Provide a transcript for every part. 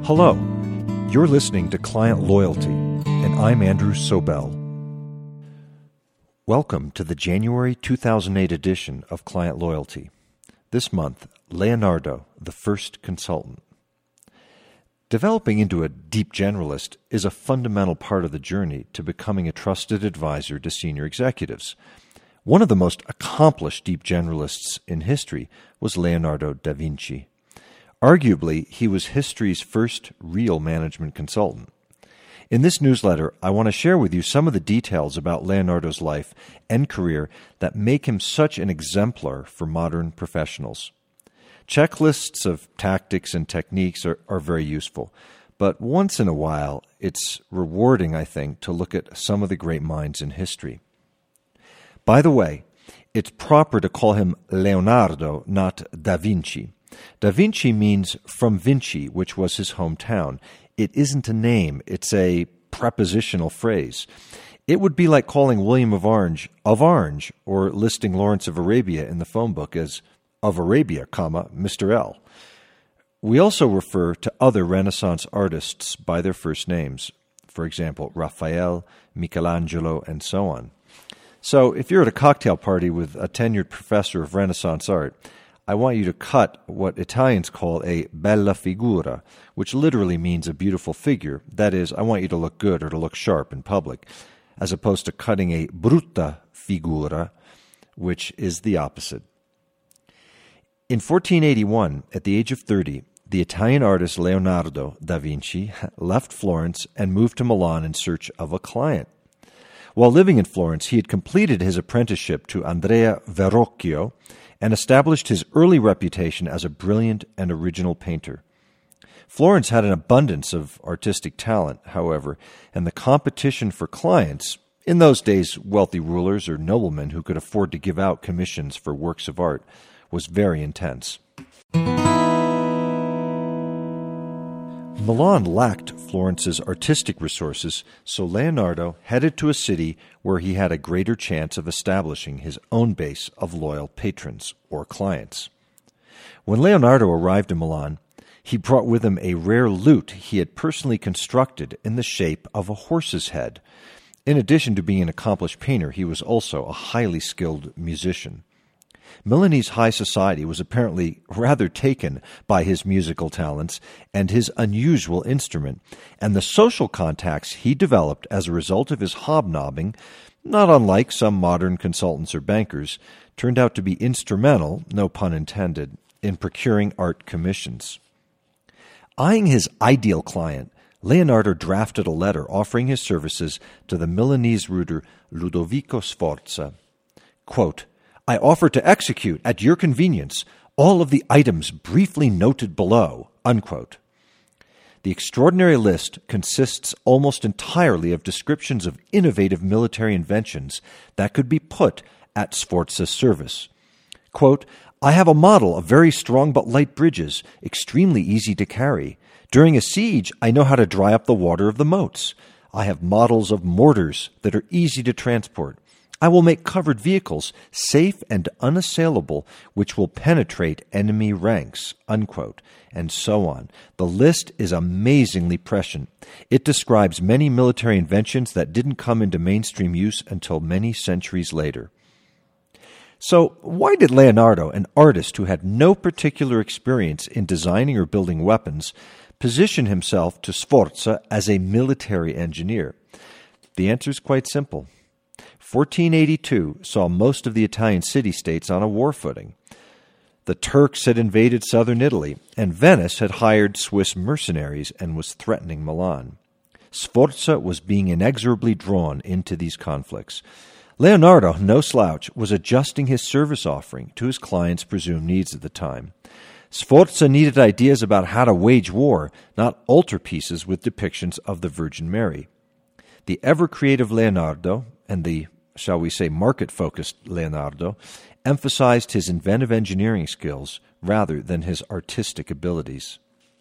Hello, you're listening to Client Loyalty, and I'm Andrew Sobel. Welcome to the January 2008 edition of Client Loyalty. This month, Leonardo, the first consultant. Developing into a deep generalist is a fundamental part of the journey to becoming a trusted advisor to senior executives. One of the most accomplished deep generalists in history was Leonardo da Vinci. Arguably, he was history's first real management consultant. In this newsletter, I want to share with you some of the details about Leonardo's life and career that make him such an exemplar for modern professionals. Checklists of tactics and techniques are very useful, but once in a while, it's rewarding, I think, to look at some of the great minds in history. By the way, it's proper to call him Leonardo, not Da Vinci. Da Vinci means from Vinci, which was his hometown. It isn't a name, it's a prepositional phrase. It would be like calling William of Orange, or listing Lawrence of Arabia in the phone book as of Arabia, Mr. L. We also refer to other Renaissance artists by their first names. For example, Raphael, Michelangelo, and so on. So if you're at a cocktail party with a tenured professor of Renaissance art, I want you to cut what Italians call a bella figura, which literally means a beautiful figure. That is, I want you to look good or to look sharp in public, as opposed to cutting a brutta figura, which is the opposite. In 1481, at the age of 30, the Italian artist Leonardo da Vinci left Florence and moved to Milan in search of a client. While living in Florence, he had completed his apprenticeship to Andrea Verrocchio and established his early reputation as a brilliant and original painter. Florence had an abundance of artistic talent, however, and the competition for clients, in those days wealthy rulers or noblemen who could afford to give out commissions for works of art, was very intense. Milan lacked Florence's artistic resources, so Leonardo headed to a city where he had a greater chance of establishing his own base of loyal patrons or clients. When Leonardo arrived in Milan, he brought with him a rare lute he had personally constructed in the shape of a horse's head. In addition to being an accomplished painter, he was also a highly skilled musician. Milanese high society was apparently rather taken by his musical talents and his unusual instrument, and the social contacts he developed as a result of his hobnobbing, not unlike some modern consultants or bankers, turned out to be instrumental, no pun intended, in procuring art commissions. Eyeing his ideal client, Leonardo drafted a letter offering his services to the Milanese rooter Ludovico Sforza. Quote, I offer to execute, at your convenience, all of the items briefly noted below, unquote. The extraordinary list consists almost entirely of descriptions of innovative military inventions that could be put at Sforza's service. Quote, I have a model of very strong but light bridges, extremely easy to carry. During a siege, I know how to dry up the water of the moats. I have models of mortars that are easy to transport. I will make covered vehicles safe and unassailable, which will penetrate enemy ranks, unquote, and so on. The list is amazingly prescient. It describes many military inventions that didn't come into mainstream use until many centuries later. So, why did Leonardo, an artist who had no particular experience in designing or building weapons, position himself to Sforza as a military engineer? The answer is quite simple. 1482 saw most of the Italian city-states on a war footing. The Turks had invaded southern Italy, and Venice had hired Swiss mercenaries and was threatening Milan. Sforza was being inexorably drawn into these conflicts. Leonardo, no slouch, was adjusting his service offering to his clients' presumed needs at the time. Sforza needed ideas about how to wage war, not altarpieces with depictions of the Virgin Mary. The ever-creative Leonardo and the, shall we say, market-focused Leonardo emphasized his inventive engineering skills rather than his artistic abilities.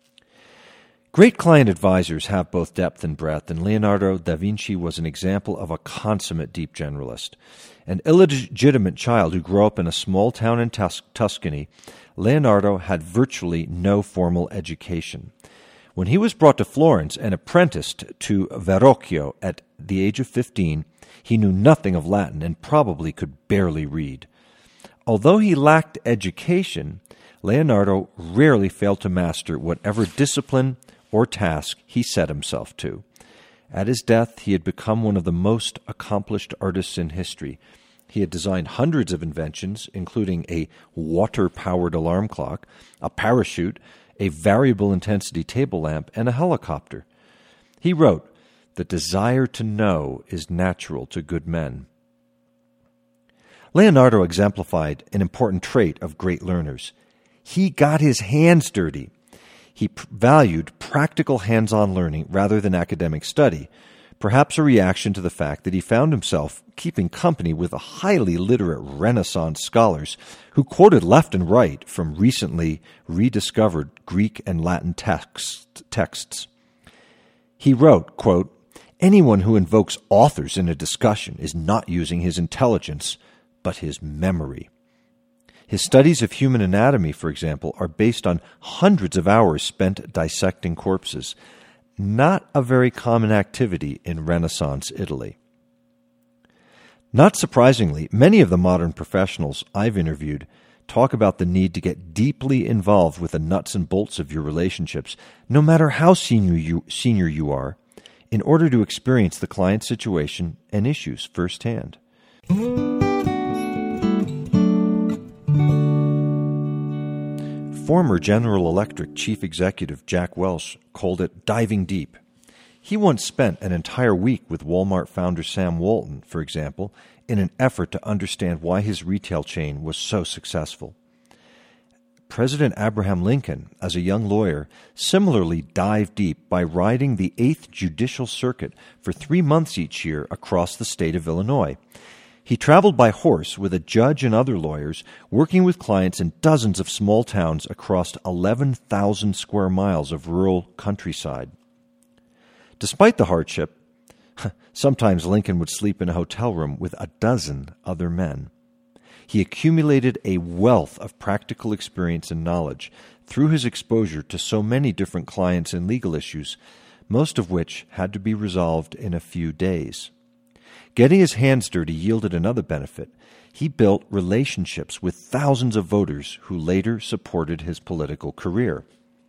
Great client advisors have both depth and breadth, and Leonardo da Vinci was an example of a consummate deep generalist. An illegitimate child who grew up in a small town in Tuscany, Leonardo had virtually no formal education. When he was brought to Florence and apprenticed to Verrocchio at the age of 15, he knew nothing of Latin and probably could barely read. Although he lacked education, Leonardo rarely failed to master whatever discipline or task he set himself to. At his death, he had become one of the most accomplished artists in history. He had designed hundreds of inventions, including a water-powered alarm clock, a parachute, a variable intensity table lamp, and a helicopter. He wrote, "The desire to know is natural to good men." Leonardo exemplified an important trait of great learners. He got his hands dirty. He valued practical hands-on learning rather than academic study, perhaps a reaction to the fact that he found himself keeping company with highly literate Renaissance scholars who quoted left and right from recently rediscovered Greek and Latin texts. He wrote, quote, "Anyone who invokes authors in a discussion is not using his intelligence, but his memory." His studies of human anatomy, for example, are based on hundreds of hours spent dissecting corpses, not a very common activity in Renaissance Italy. Not surprisingly, many of the modern professionals I've interviewed talk about the need to get deeply involved with the nuts and bolts of your relationships, no matter how senior you are, in order to experience the client's situation and issues firsthand. Former General Electric chief executive Jack Welch called it diving deep. He once spent an entire week with Walmart founder Sam Walton, for example, in an effort to understand why his retail chain was so successful. President Abraham Lincoln, as a young lawyer, similarly dived deep by riding the 8th Judicial Circuit for 3 months each year across the state of Illinois. He traveled by horse with a judge and other lawyers, working with clients in dozens of small towns across 11,000 square miles of rural countryside. Despite the hardship, sometimes Lincoln would sleep in a hotel room with a dozen other men. He accumulated a wealth of practical experience and knowledge through his exposure to so many different clients and legal issues, most of which had to be resolved in a few days. Getting his hands dirty yielded another benefit. He built relationships with thousands of voters who later supported his political career.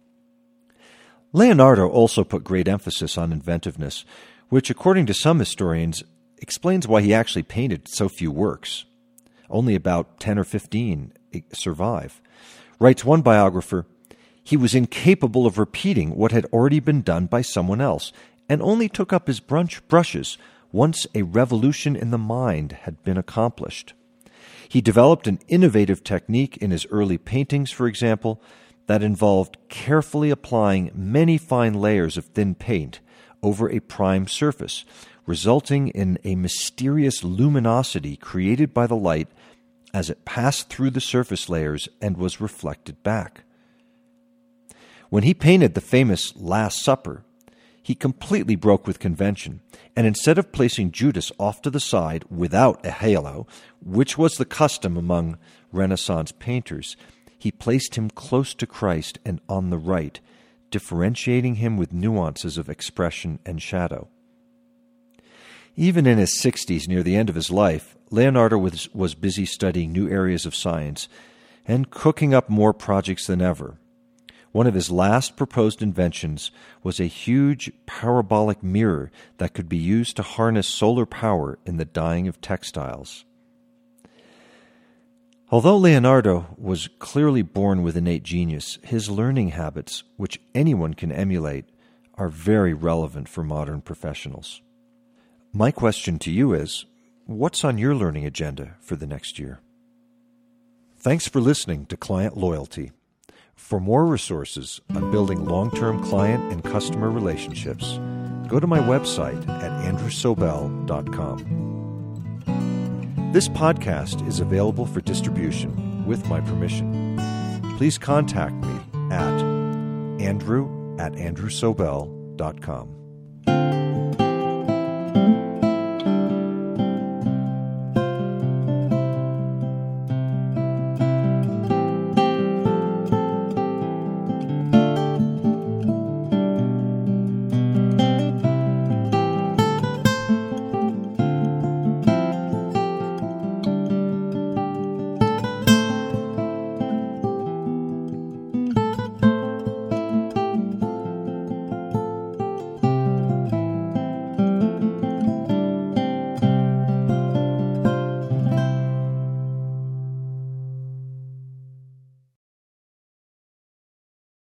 Leonardo also put great emphasis on inventiveness, which, according to some historians, explains why he actually painted so few works. Only about 10 or 15 survive. Writes one biographer, "He was incapable of repeating what had already been done by someone else, and only took up his brushes once a revolution in the mind had been accomplished." He developed an innovative technique in his early paintings, for example, that involved carefully applying many fine layers of thin paint over a prime surface, resulting in a mysterious luminosity created by the light as it passed through the surface layers and was reflected back. When he painted the famous Last Supper, he completely broke with convention, and instead of placing Judas off to the side without a halo, which was the custom among Renaissance painters, he placed him close to Christ and on the right, differentiating him with nuances of expression and shadow. Even in his 60s, near the end of his life, Leonardo was busy studying new areas of science and cooking up more projects than ever. One of his last proposed inventions was a huge parabolic mirror that could be used to harness solar power in the dyeing of textiles. Although Leonardo was clearly born with innate genius, his learning habits, which anyone can emulate, are very relevant for modern professionals. My question to you is, what's on your learning agenda for the next year? Thanks for listening to Client Loyalty. For more resources on building long-term client and customer relationships, go to my website at andrewsobel.com. This podcast is available for distribution with my permission. Please contact me at andrew@andrewsobel.com.